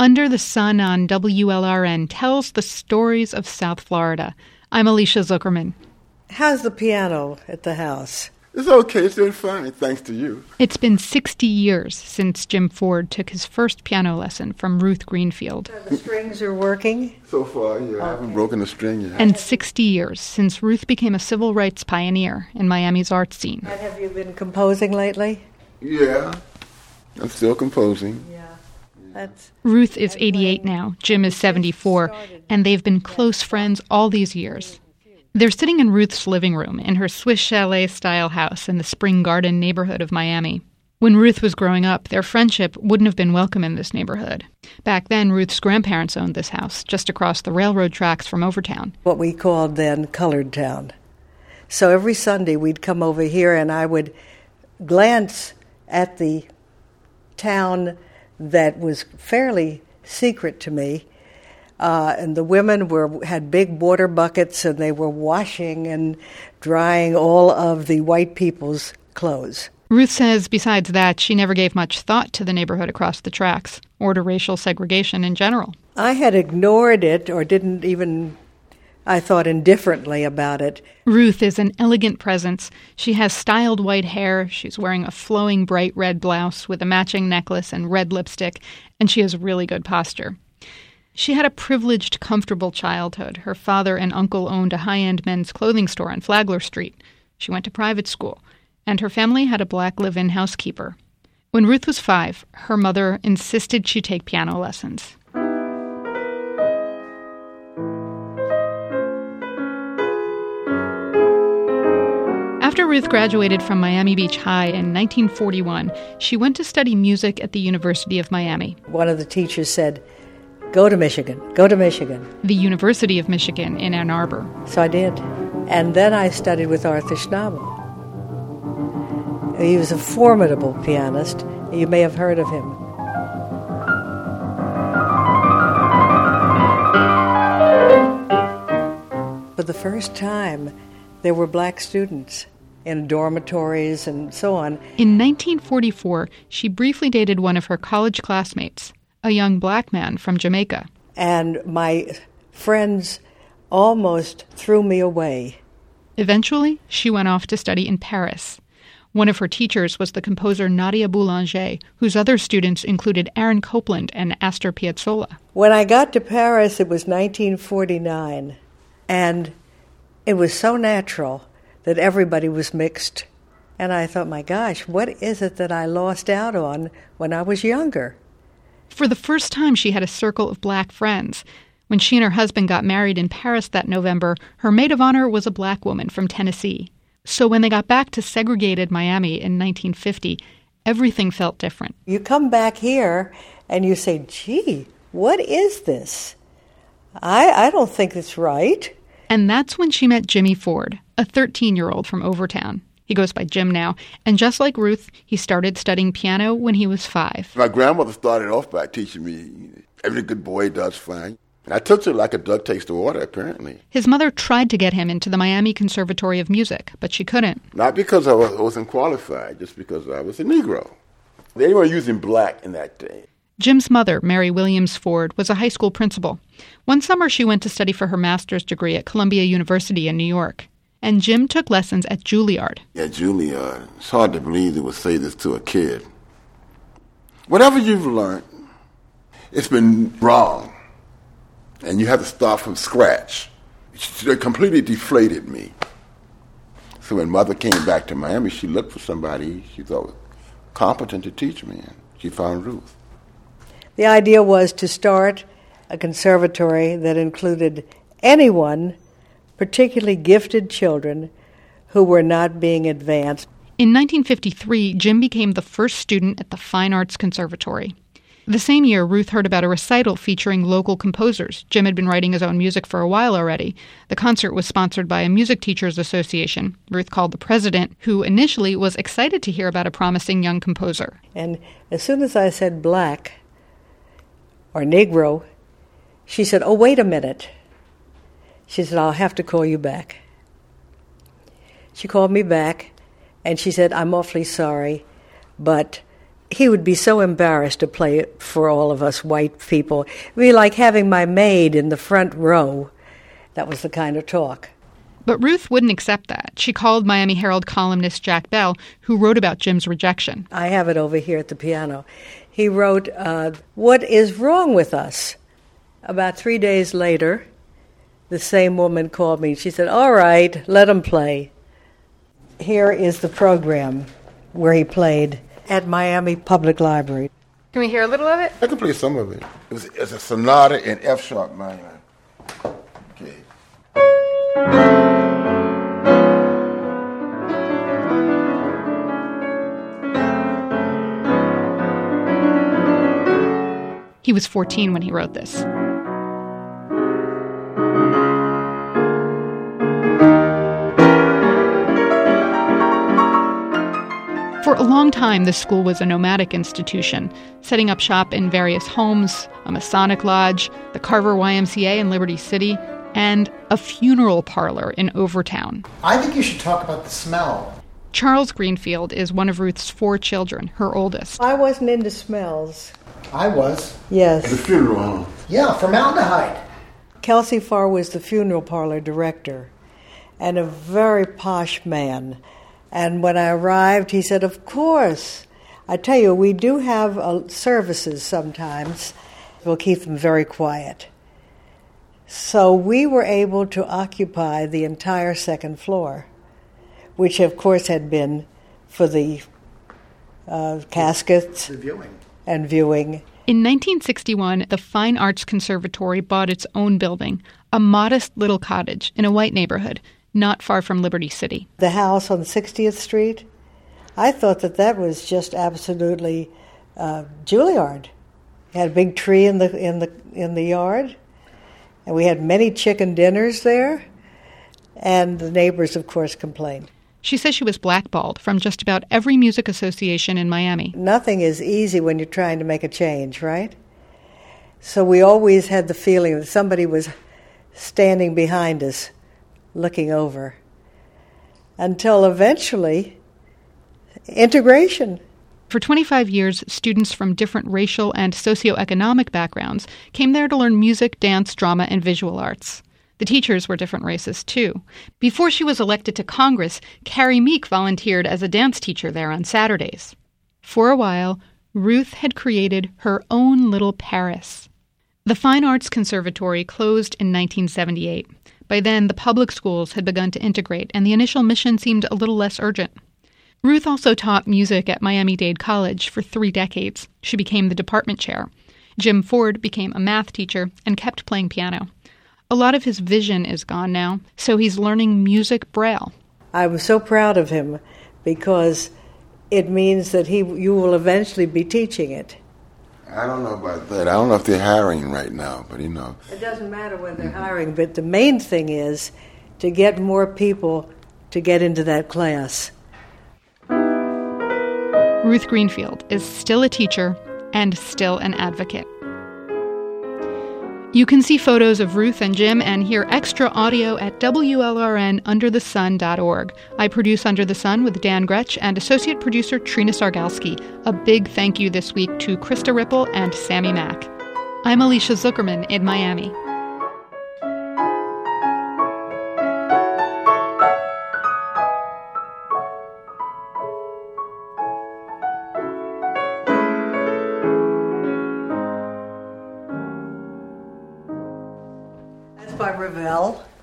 Under the Sun on WLRN tells the stories of South Florida. I'm Alicia Zuckerman. How's the piano at the house? It's okay. It's doing fine, thanks to you. It's been 60 years since Jim Ford took his first piano lesson from Ruth Greenfield. So the strings are working? So far, yeah. I haven't broken a string yet. And 60 years since Ruth became a civil rights pioneer in Miami's art scene. And have you been composing lately? Yeah. I'm still composing. Yeah. Ruth is 88 now, Jim is 74, and they've been close friends all these years. They're sitting in Ruth's living room in her Swiss chalet-style house in the Spring Garden neighborhood of Miami. When Ruth was growing up, their friendship wouldn't have been welcome in this neighborhood. Back then, Ruth's grandparents owned this house, just across the railroad tracks from Overtown. What we called then Colored Town. So every Sunday we'd come over here and I would glance at the town that was fairly secret to me. And the women had big water buckets, and they were washing and drying all of the white people's clothes. Ruth says besides that, she never gave much thought to the neighborhood across the tracks, or to racial segregation in general. I had ignored it, or didn't even, I thought indifferently about it. Ruth is an elegant presence. She has styled white hair, she's wearing a flowing bright red blouse with a matching necklace and red lipstick, and she has really good posture. She had a privileged, comfortable childhood. Her father and uncle owned a high-end men's clothing store on Flagler Street. She went to private school, and her family had a black live-in housekeeper. When Ruth was 5, her mother insisted she take piano lessons. After Ruth graduated from Miami Beach High in 1941, she went to study music at the University of Miami. One of the teachers said, "Go to Michigan, go to Michigan." The University of Michigan in Ann Arbor. So I did. And then I studied with Arthur Schnabel. He was a formidable pianist. You may have heard of him. For the first time, there were black students in dormitories and so on. In 1944, she briefly dated one of her college classmates, a young black man from Jamaica. And my friends almost threw me away. Eventually, she went off to study in Paris. One of her teachers was the composer Nadia Boulanger, whose other students included Aaron Copland and Astor Piazzolla. When I got to Paris, it was 1949, and it was so natural that everybody was mixed. And I thought, my gosh, what is it that I lost out on when I was younger? For the first time, she had a circle of black friends. When she and her husband got married in Paris that November, her maid of honor was a black woman from Tennessee. So when they got back to segregated Miami in 1950, everything felt different. You come back here and you say, gee, what is this? I don't think it's right. And that's when she met Jimmy Ford, a 13-year-old from Overtown. He goes by Jim now, and just like Ruth, he started studying piano when he was 5. My grandmother started off by teaching me, every good boy does fine. And I took to it like a duck takes to water, apparently. His mother tried to get him into the Miami Conservatory of Music, but she couldn't. Not because I wasn't qualified, just because I was a Negro. They were using black in that day. Jim's mother, Mary Williams Ford, was a high school principal. One summer, she went to study for her master's degree at Columbia University in New York. And Jim took lessons at Juilliard. Yeah, Juilliard. It's hard to believe they would say this to a kid. Whatever you've learned, it's been wrong. And you have to start from scratch. They completely deflated me. So when Mother came back to Miami, she looked for somebody she thought was competent to teach me, and she found Ruth. The idea was to start a conservatory that included anyone, particularly gifted children, who were not being advanced. In 1953, Jim became the first student at the Fine Arts Conservatory. The same year, Ruth heard about a recital featuring local composers. Jim had been writing his own music for a while already. The concert was sponsored by a music teachers association. Ruth called the president, who initially was excited to hear about a promising young composer. And as soon as I said black or Negro, she said, "Oh, wait a minute." She said, "I'll have to call you back." She called me back, and she said, "I'm awfully sorry, but he would be so embarrassed to play it for all of us white people. It would be like having my maid in the front row. That was the kind of talk. But Ruth wouldn't accept that. She called Miami Herald columnist Jack Bell, who wrote about Jim's rejection. I have it over here at the piano. He wrote, "What is wrong with us?" About 3 days later, the same woman called me. She said, "All right, let him play." Here is the program where he played at Miami Public Library. Can we hear a little of it? I can play some of it. It's a sonata in F sharp minor. Okay. He was 14 when he wrote this. For a long time, this school was a nomadic institution, setting up shop in various homes, a Masonic lodge, the Carver YMCA in Liberty City, and a funeral parlor in Overtown. I think you should talk about the smell. Charles Greenfield is one of Ruth's 4 children, her oldest. I wasn't into smells. I was. Yes. The funeral home. Yeah, formaldehyde. Kelsey Farr was the funeral parlor director and a very posh man. And when I arrived, he said, "Of course. I tell you, we do have services sometimes. We'll keep them very quiet." So we were able to occupy the entire second floor, which of course had been for the caskets The viewing. and viewing. In 1961, the Fine Arts Conservatory bought its own building, a modest little cottage in a white neighborhood, not far from Liberty City. The house on 60th Street, I thought that was just absolutely Juilliard. It had a big tree in the yard, and we had many chicken dinners there, and the neighbors, of course, complained. She says she was blackballed from just about every music association in Miami. Nothing is easy when you're trying to make a change, right? So we always had the feeling that somebody was standing behind us, looking over, until eventually integration. For 25 years, students from different racial and socioeconomic backgrounds came there to learn music, dance, drama, and visual arts. The teachers were different races, too. Before she was elected to Congress, Carrie Meek volunteered as a dance teacher there on Saturdays. For a while, Ruth had created her own little Paris. The Fine Arts Conservatory closed in 1978. By then, the public schools had begun to integrate, and the initial mission seemed a little less urgent. Ruth also taught music at Miami-Dade College for 3 decades. She became the department chair. Jim Ford became a math teacher and kept playing piano. A lot of his vision is gone now, so he's learning music braille. I was so proud of him because it means that you will eventually be teaching it. I don't know about that. I don't know if they're hiring right now, but you know. It doesn't matter when they're hiring, but the main thing is to get more people to get into that class. Ruth Greenfield is still a teacher and still an advocate. You can see photos of Ruth and Jim and hear extra audio at WLRNUnderTheSun.org. I produce Under the Sun with Dan Gretsch and associate producer Trina Sargalski. A big thank you this week to Krista Ripple and Sammy Mack. I'm Alicia Zuckerman in Miami. By Ravel.